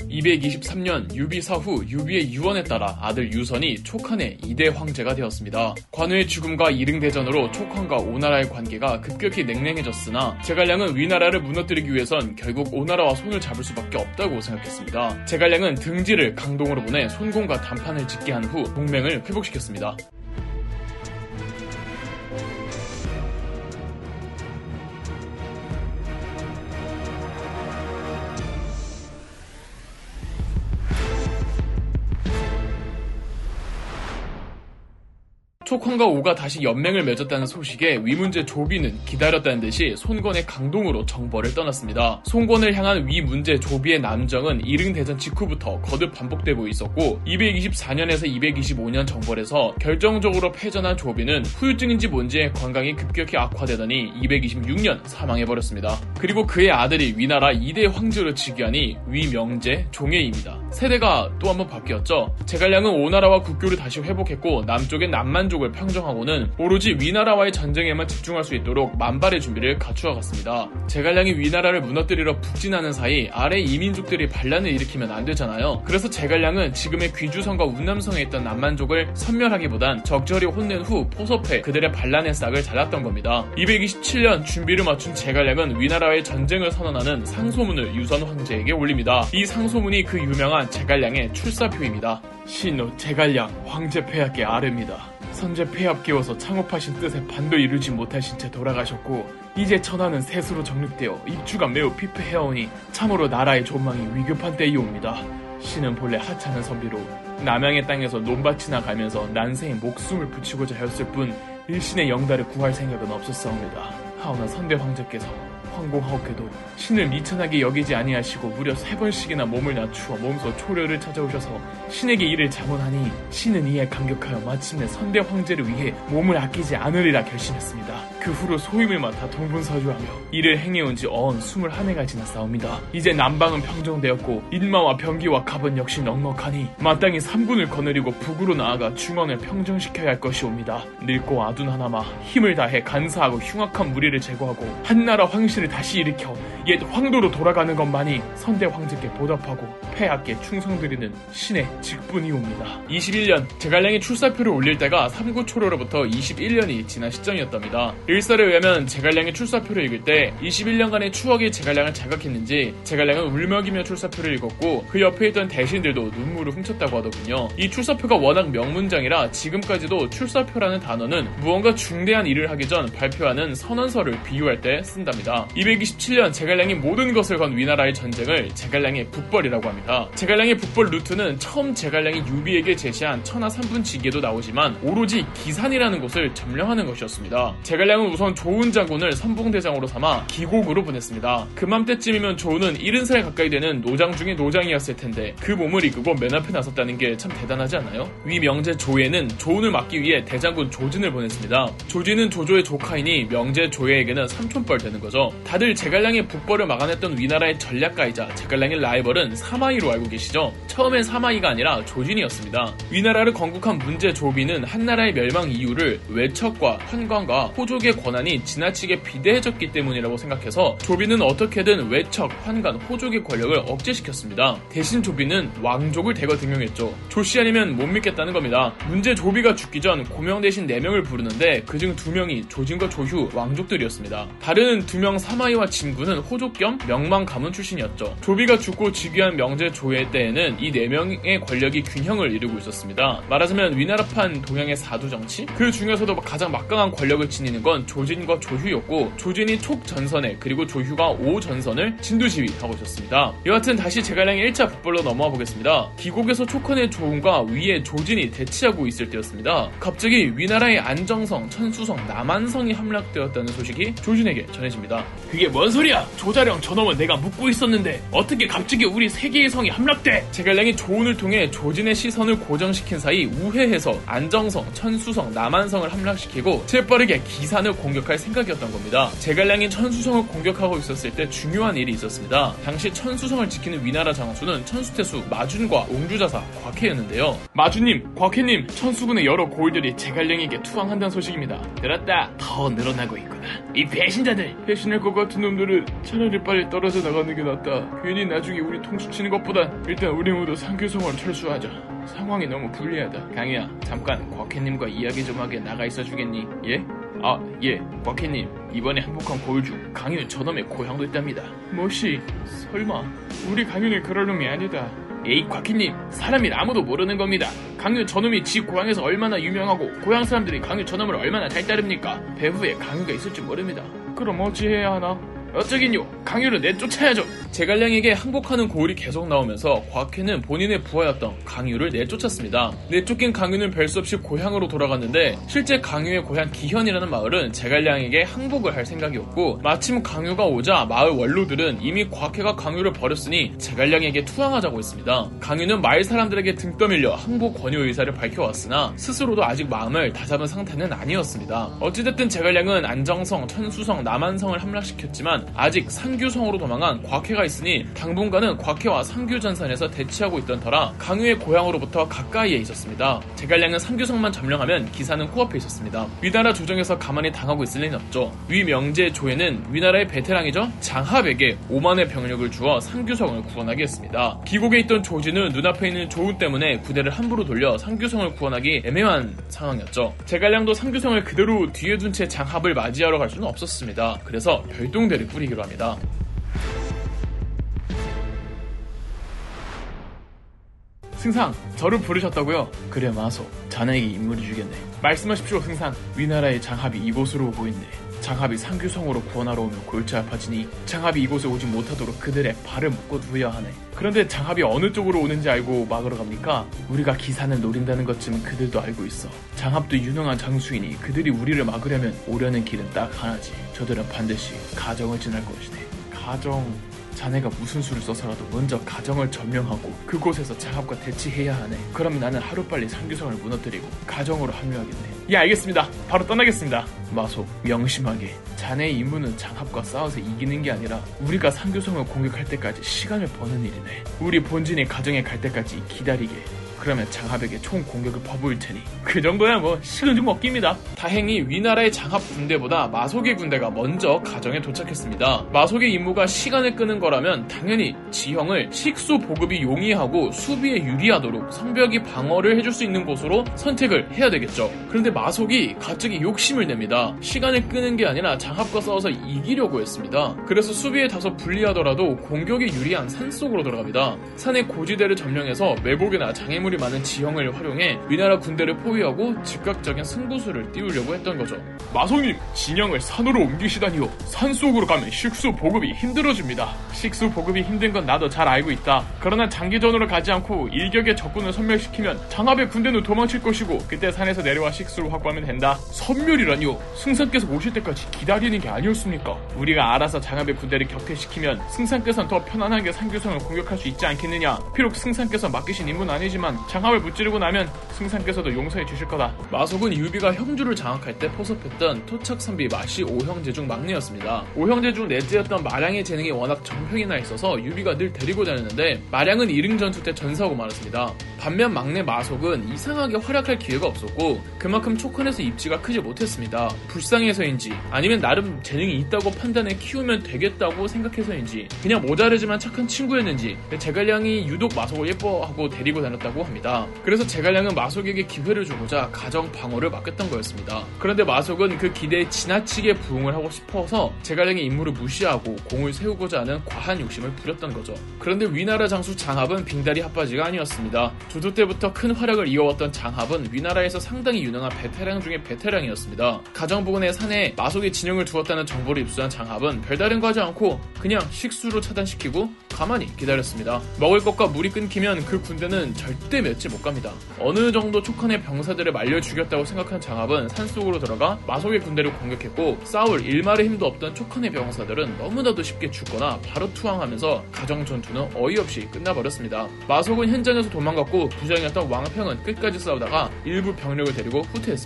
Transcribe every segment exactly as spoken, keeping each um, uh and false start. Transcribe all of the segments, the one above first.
이백이십삼 년 유비 사후 유비의 유언에 따라 아들 유선이 촉한의 이대 황제가 되었습니다. 관우의 죽음과 이릉대전으로 촉한과 오나라의 관계가 급격히 냉랭해졌으나 제갈량은 위나라를 무너뜨리기 위해선 결국 오나라와 손을 잡을 수밖에 없다고 생각했습니다. 제갈량은 등지를 강동으로 보내 손공과 단판을 짓게 한 후 동맹을 회복시켰습니다. 촉한과 오가 다시 연맹을 맺었다는 소식에 위문제 조비는 기다렸다는 듯이 손권의 강동으로 정벌을 떠났습니다. 손권을 향한 위문제 조비의 남정은 이릉대전 직후부터 거듭 반복되고 있었고 이백이십사 년에서 이백이십오 년 정벌에서 결정적으로 패전한 조비는 후유증인지 뭔지의 건강이 급격히 악화되더니 이백이십육 년 사망해버렸습니다. 그리고 그의 아들이 위나라 이 대 황제로 즉위하니 위명제 종예입니다. 세대가 또 한번 바뀌었죠. 제갈량은 오나라와 국교를 다시 회복했고 남쪽의 남만족 을 평정하고는 오로지 위나라와의 전쟁에만 집중할 수 있도록 만발의 준비를 갖추어갔습니다. 제갈량이 위나라를 무너뜨리러 북진하는 사이 아래 이민족들이 반란을 일으키면 안 되잖아요. 그래서 제갈량은 지금의 귀주성과 운남성에 있던 남만족을 섬멸하기보단 적절히 혼낸 후 포섭해 그들의 반란의 싹을 잘랐던 겁니다. 이백이십칠 년 준비를 맞춘 제갈량은 위나라와의 전쟁을 선언하는 상소문을 유선 황제에게 올립니다. 이 상소문이 그 유명한 제갈량의 출사표입니다. 신노 제갈량 황제 폐하께 아뢰입니다. 선제 폐합 끼워서 창업하신 뜻에 반도 이루지 못하신 채 돌아가셨고 이제 천하는 셋으로 정립되어 입주가 매우 피폐해오니 참으로 나라의 존망이 위급한 때이옵니다. 신은 본래 하찮은 선비로 남양의 땅에서 논밭이나 가면서 난생에 목숨을 붙이고자 하였을 뿐 일신의 영달을 구할 생각은 없었사옵니다. 하오나 선대 황제께서 황공하옵게도 신을 미천하게 여기지 아니하시고 무려 세 번씩이나 몸을 낮추어 몸소 초려를 찾아오셔서 신에게 이를 자문하니 신은 이에 감격하여 마침내 선대 황제를 위해 몸을 아끼지 않으리라 결심했습니다. 그 후로 소임을 맡아 동분서주하며 이를 행해온 지 어언 스물한 해가 지났사옵니다. 이제 남방은 평정되었고 인마와 병기와 갑은 역시 넉넉하니 마땅히 삼군을 거느리고 북으로 나아가 중원을 평정시켜야 할 것이옵니다. 늙고 아둔 하나마 힘을 다해 간사하고 흉악한 무리를 제거하고 한나라 황실을 다시 일으켜 옛 황도로 돌아가는 것만이 선대 황제께 보답하고 폐하께 충성드리는 신의 직분이옵니다. 이십일 년 제갈량이 출사표를 올릴 때가 삼구초로로부터 이십일 년이 지난 시점이었답니다. 일설에 의하면 제갈량이 출사표를 읽을 때 이십일 년간의 추억이 제갈량을 자극했는지 제갈량은 울먹이며 출사표를 읽었고 그 옆에 있던 대신들도 눈물을 훔쳤다고 하더군요. 이 출사표가 워낙 명문장이라 지금까지도 출사표라는 단어는 무언가 중대한 일을 하기 전 발표하는 선언서를 비유할 때 쓴답니다. 이백이십칠 년 제갈량이 모든 것을 건 위나라의 전쟁을 제갈량의 북벌이라고 합니다. 제갈량의 북벌 루트는 처음 제갈량이 유비에게 제시한 천하 삼분지기에도 나오지만 오로지 기산이라는 곳을 점령하는 것이었습니다. 제갈량은 우선 조은 장군을 선봉대장으로 삼아 기곡으로 보냈습니다. 그맘때쯤이면 조은은 일흔 살 가까이 되는 노장 중의 노장이었을 텐데 그 몸을 이끌고 맨 앞에 나섰다는 게 참 대단하지 않아요? 위명제 조예는 조은을 막기 위해 대장군 조진을 보냈습니다. 조진은 조조의 조카이니 명제 조예에게는 삼촌뻘 되는 거죠. 다들 제갈량의 북벌을 막아냈던 위나라의 전략가이자 제갈량의 라이벌은 사마이로 알고 계시죠? 처음엔 사마이가 아니라 조진이었습니다. 위나라를 건국한 문제 조비는 한나라의 멸망 이유를 외척과 환관과 호족의 권한이 지나치게 비대해졌기 때문이라고 생각해서 조비는 어떻게든 외척, 환관, 호족의 권력을 억제시켰습니다. 대신 조비는 왕족을 대거 등용했죠. 조씨 아니면 못 믿겠다는 겁니다. 문제 조비가 죽기 전 고명 대신 네 명을 부르는데 그중 두 명이 조진과 조휴 왕족들이었습니다. 다른 두 명 사마이와 진구는 호족 겸 명망 가문 출신이었죠. 조비가 죽고 즉위한 명제 조예 때에는 이 네 명의 권력이 균형을 이루고 있었습니다. 말하자면 위나라판 동양의 사두 정치? 그 중에서도 가장 막강한 권력을 지니는 건 조진과 조휴였고 조진이 촉 전선에 그리고 조휴가 오 전선을 진두지휘하고 있었습니다. 여하튼 다시 제갈량의 일 차 북벌로 넘어와 보겠습니다. 기곡에서 촉헌의 조은과 위의 조진이 대치하고 있을 때였습니다. 갑자기 위나라의 안정성, 천수성, 남한성이 함락되었다는 소식이 조진에게 전해집니다. 그게 뭔 소리야? 조자령 저놈은 내가 묻고 있었는데 어떻게 갑자기 우리 세 개의 성이 함락돼? 제갈량이 조은을 통해 조진의 시선을 고정시킨 사이 우회해서 안정성, 천수성, 남한성을 함락시키고 재빠르게 기산을 공격할 생각이었던 겁니다. 제갈량이 천수성을 공격하고 있었을 때 중요한 일이 있었습니다. 당시 천수성을 지키는 위나라 장수는 천수태수 마준과 옹주자사 곽해였는데요. 마준님, 곽해님, 천수군의 여러 고을들이 제갈량에게 투항한다는 소식입니다. 들었다. 더 늘어나고 있구나. 이 배신자들! 배신을 거고 같은 놈들은 차라리 빨리 떨어져 나가는 게 낫다. 괜히 나중에 우리 통수 치는 것보단 일단 우리 모두 상규성으로 철수하자. 상황이 너무 불리하다. 강희야, 잠깐 곽해님과 이야기 좀 하게 나가 있어 주겠니? 예? 아, 예, 곽해님. 이번에 항복한 고을 중 강윤 저놈의 고향도 있답니다. 뭐시? 설마 우리 강윤이 그럴 놈이 아니다. 에이, 곽희님, 사람이 아무도 모르는 겁니다. 강윤 저놈이 지 고향에서 얼마나 유명하고 고향 사람들이 강윤 저놈을 얼마나 잘 따릅니까? 배후에 강윤가 있을지 모릅니다. 그럼 어찌해야 하나? 어쩌긴요, 강유를 내쫓아야죠. 제갈량에게 항복하는 고을이 계속 나오면서 곽해는 본인의 부하였던 강유를 내쫓았습니다. 내쫓긴 강유는 별 수 없이 고향으로 돌아갔는데 실제 강유의 고향 기현이라는 마을은 제갈량에게 항복을 할 생각이었고, 마침 강유가 오자 마을 원로들은 이미 곽해가 강유를 버렸으니 제갈량에게 투항하자고 했습니다. 강유는 마을 사람들에게 등 떠밀려 항복 권유 의사를 밝혀왔으나 스스로도 아직 마음을 다잡은 상태는 아니었습니다. 어찌됐든 제갈량은 안정성, 천수성, 남한성을 함락시켰지만 아직 상규성으로 도망한 곽해가 있으니 당분간은 곽해와 상규전선에서 대치하고 있던 터라 강유의 고향으로부터 가까이에 있었습니다. 제갈량은 상규성만 점령하면 기사는 코앞에 있었습니다. 위나라 조정에서 가만히 당하고 있을 리는 없죠. 위명제 조에는 위나라의 베테랑이죠, 장합에게 오만의 병력을 주어 상규성을 구원하게 했습니다. 기곡에 있던 조지는 눈앞에 있는 조운 때문에 부대를 함부로 돌려 상규성을 구원하기 애매한 상황이었죠. 제갈량도 상규성을 그대로 뒤에 둔 채 장합을 맞이하러 갈 수는 없었습니다. 그래서 별동대를 뿌리기로 합니다. 승상, 저를 부르셨다고요? 그래 마소, 자네에게 임무를 주겠네. 말씀하십시오 승상. 위나라의 장합이 이곳으로 오고 있네. 장합이 상규성으로 구원하러 오면 골치 아파지니 장합이 이곳에 오지 못하도록 그들의 발을 묶어두어야 하네. 그런데 장합이 어느 쪽으로 오는지 알고 막으러 갑니까? 우리가 기산을 노린다는 것쯤은 그들도 알고 있어. 장합도 유능한 장수이니 그들이 우리를 막으려면 오려는 길은 딱 하나지. 저들은 반드시 가정을 지날 것이네. 가정... 자네가 무슨 수를 써서라도 먼저 가정을 점령하고 그곳에서 장합과 대치해야 하네. 그러면 나는 하루빨리 상규성을 무너뜨리고 가정으로 합류하겠네. 예, 알겠습니다. 바로 떠나겠습니다. 마소, 명심하게. 자네의 임무는 장합과 싸워서 이기는 게 아니라 우리가 상규성을 공격할 때까지 시간을 버는 일이네. 우리 본진이 가정에 갈 때까지 기다리게. 그러면 장합에게 총 공격을 퍼부을 테니 그 정도야 뭐 식은 죽 먹기입니다. 다행히 위나라의 장합 군대보다 마속의 군대가 먼저 가정에 도착했습니다. 마속의 임무가 시간을 끄는 거라면 당연히 지형을 식수 보급이 용이하고 수비에 유리하도록 성벽이 방어를 해줄 수 있는 곳으로 선택을 해야 되겠죠. 그런데 마속이 갑자기 욕심을 냅니다. 시간을 끄는 게 아니라 장합과 싸워서 이기려고 했습니다. 그래서 수비에 다소 불리하더라도 공격에 유리한 산속으로 들어갑니다. 산의 고지대를 점령해서 매복이나 장애물이 많은 지형을 활용해 위나라 군대를 포위하고 즉각적인 승부수를 띄우려고 했던 거죠. 마소님, 진영을 산으로 옮기시다니요. 산속으로 가면 식수 보급이 힘들어집니다. 식수 보급이 힘든 건 나도 잘 알고 있다. 그러나 장기전으로 가지 않고 일격에 적군을 섬멸시키면 장합의 군대는 도망칠 것이고 그때 산에서 내려와 식수를 확보하면 된다. 섬멸이라니요? 승상께서 오실 때까지 기다리는 게 아니었습니까? 우리가 알아서 장합의 군대를 격퇴시키면 승상께서는 더 편안하게 상규성을 공격할 수 있지 않겠느냐. 비록 승상께서 맡기신 임무는 아니지만 장합을 무찌르고 나면 승상께서도 용서해 주실 거다. 마속은 유비가 형주를 장악할 때 포섭했던 토착선비 마씨 오형제 중 막내였습니다. 오형제 중 넷째였던 마량의 재능이 워낙 정평이 나 있어서 유비가 늘 데리고 다녔는데 마량은 이릉전투 때 전사하고 말았습니다. 반면 막내 마속은 이상하게 활약할 기회가 없었고 그만큼 촉헌에서 입지가 크지 못했습니다. 불쌍해서인지 아니면 나름 재능이 있다고 판단해 키우면 되겠다고 생각해서인지 그냥 모자르지만 착한 친구였는지 제갈량이 유독 마속을 예뻐하고 데리고 다녔다고 합니다. 그래서 제갈량은 마속에게 기회를 주고자 가정 방어를 맡겼던 거였습니다. 그런데 마속은 그 기대에 지나치게 부응을 하고 싶어서 제갈량의 임무를 무시하고 공을 세우고자 하는 과한 욕심을 부렸던 거죠. 그런데 위나라 장수 장합은 빙다리 핫바지가 아니었습니다. 조조 때부터 큰 활약을 이어왔던 장합은 위나라에서 상당히 유능한 베테랑 중에 베테랑이었습니다. 가정 부근의 산에 마속의 진영을 두었다는 정보를 입수한 장합은 별다른 거 하지 않고 그냥 식수로 차단시키고 가만히 기다렸습니다. 먹을 것과 물이 끊기면 그 군대는 절대 맺지 못 갑니다. 어느 정도 촉헌의 병사들을 말려 죽였다고 생각한 장합은 산속으로 들어가 마속의 군대를 공격했고 싸울 일말의 힘도 없던 촉헌의 병사들은 너무나도 쉽게 죽거나 바로 투항하면서 가정 전투는 어이없이 끝나버렸습니다. 마속은 현장에서 도망갔고 부장이었던 왕평은 끝까지 싸우다가 일부 병력을 데리고 후퇴했습니다.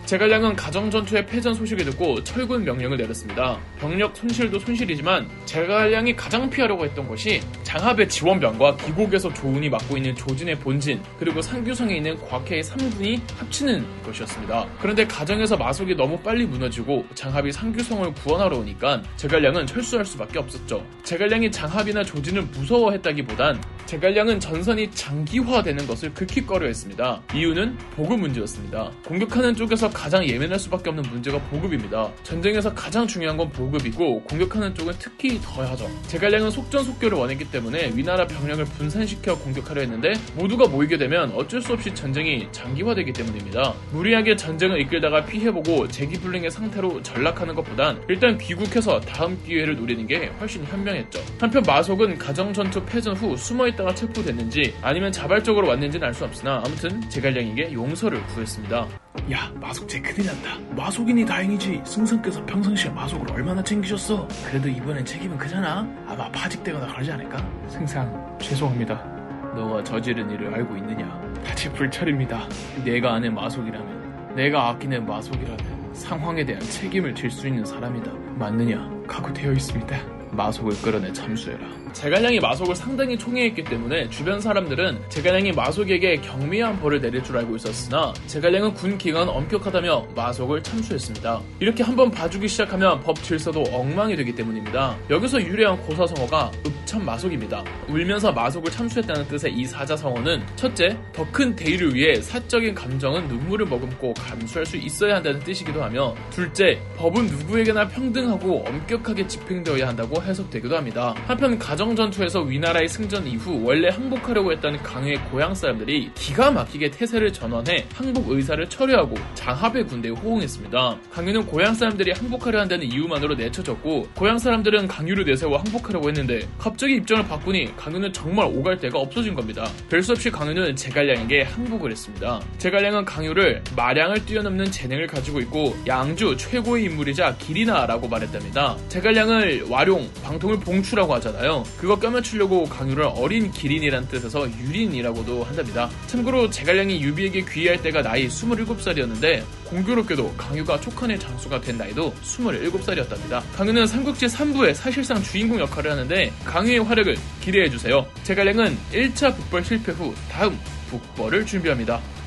제갈량은 가정전투의 패전 소식을 듣고 철군 명령을 내렸습니다. 병력 손실도 손실이지만 제갈량이 가장 피하려고 했던 것이 장합의 지원병과 기곡에서 조은이 맡고 있는 조진의 본진 그리고 상규성에 있는 곽해의 삼 군이 합치는 것이었습니다. 그런데 가정에서 마속이 너무 빨리 무너지고 장합이 상규성을 구원하러 오니까 제갈량은 철수할 수밖에 없었죠. 제갈량이 장합이나 조진을 무서워했다기보단 제갈량은 전선이 장기화되는 것을 극히 꺼려했습니다. 이유는 보급 문제였습니다. 공격하는 쪽에서 가장 예민할 수밖에 없는 문제가 보급입니다. 전쟁에서 가장 중요한 건 보급이고 공격하는 쪽은 특히 더하죠. 제갈량은 속전속결을 원했기 때문에 위나라 병력을 분산시켜 공격하려 했는데 모두가 모이게 되면 어쩔 수 없이 전쟁이 장기화되기 때문입니다. 무리하게 전쟁을 이끌다가 피해보고 재기불능의 상태로 전락하는 것보단 일단 귀국해서 다음 기회를 노리는 게 훨씬 현명했죠. 한편 마속은 가정전투 패전 후 숨어있다가 체포됐는지 아니면 자발적으로 왔는지는 알 수 없으나 아무튼 제갈량에게 용서를 구했습니다. 야, 마속 쟤 큰일 났다. 마속이니 다행이지. 승상께서 평상시에 마속을 얼마나 챙기셨어. 그래도 이번엔 책임은 크잖아. 아마 파직되거나 그러지 않을까? 승상, 죄송합니다. 너가 저지른 일을 알고 있느냐? 다치 불찰입니다. 내가 아는 마속이라면, 내가 아끼는 마속이라면 상황에 대한 책임을 질 수 있는 사람이다. 맞느냐? 각오되어 있습니다. 마속을 끌어내 참수해라. 제갈량이 마속을 상당히 총애했기 때문에 주변 사람들은 제갈량이 마속에게 경미한 벌을 내릴 줄 알고 있었으나 제갈량은 군 기강은 엄격하다며 마속을 참수했습니다. 이렇게 한번 봐주기 시작하면 법 질서도 엉망이 되기 때문입니다. 여기서 유래한 고사성어가 읍참마속입니다. 울면서 마속을 참수했다는 뜻의 이 사자성어는 첫째, 더 큰 대의를 위해 사적인 감정은 눈물을 머금고 감수할 수 있어야 한다는 뜻이기도 하며 둘째, 법은 누구에게나 평등하고 엄격하게 집행되어야 한다고 해석되기도 합니다. 한편 가정전투에서 위나라의 승전 이후 원래 항복하려고 했던 강유의 고향 사람들이 기가 막히게 태세를 전환해 항복 의사를 철회하고 장합의 군대에 호응했습니다. 강유는 고향 사람들이 항복하려 한다는 이유만으로 내쳐졌고 고향 사람들은 강유를 내세워 항복하려고 했는데 갑자기 입장을 바꾸니 강유는 정말 오갈 데가 없어진 겁니다. 별 수 없이 강유는 제갈량에게 항복을 했습니다. 제갈량은 강유를 마량을 뛰어넘는 재능을 가지고 있고 양주 최고의 인물이자 길이나라고 말했답니다. 제갈량을 와룡, 방통을 봉추라고 하잖아요. 그거 껴맞추려고 강유를 어린 기린이란 뜻에서 유린이라고도 한답니다. 참고로 제갈량이 유비에게 귀의할 때가 나이 스물일곱 살이었는데 공교롭게도 강유가 촉한의 장수가 된 나이도 스물일곱 살이었답니다. 강유는 삼국지 삼 부의 사실상 주인공 역할을 하는데 강유의 활약을 기대해주세요. 제갈량은 일 차 북벌 실패 후 다음 북벌을 준비합니다.